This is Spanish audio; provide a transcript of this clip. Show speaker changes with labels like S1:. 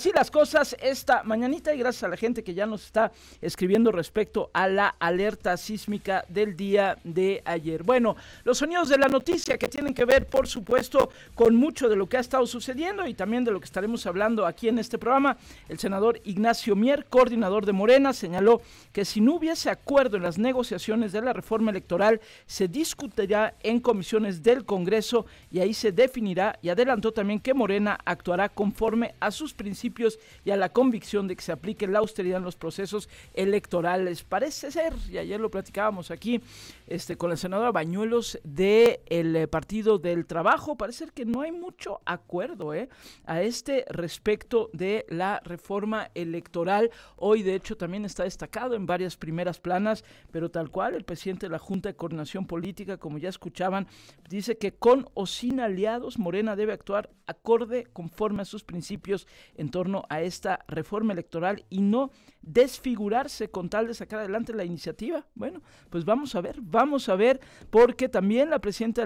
S1: Así las cosas esta mañanita y gracias a la gente que ya nos está escribiendo respecto a la alerta sísmica del día de ayer. Bueno, los sonidos de la noticia que tienen que ver, por supuesto, con mucho de lo que ha estado sucediendo y también de lo que estaremos hablando aquí en este programa. El senador Ignacio Mier, coordinador de Morena, señaló que si no hubiese acuerdo en las negociaciones de la reforma electoral, se discutirá en comisiones del Congreso y ahí se definirá, y adelantó también que Morena actuará conforme a sus principios y a la convicción de que se aplique la austeridad en los procesos electorales. Parece ser, y ayer lo platicábamos aquí con la senadora Bañuelos del Partido del Trabajo, parece ser que no hay mucho acuerdo a respecto de la reforma electoral. Hoy de hecho también está destacado en varias primeras planas, pero tal cual el presidente de la Junta de Coordinación Política, como ya escuchaban, dice que con o sin aliados Morena debe actuar acorde conforme a sus principios en torno a esta reforma electoral y no desfigurarse con tal de sacar adelante la iniciativa. Bueno, pues vamos a ver, porque también la presidenta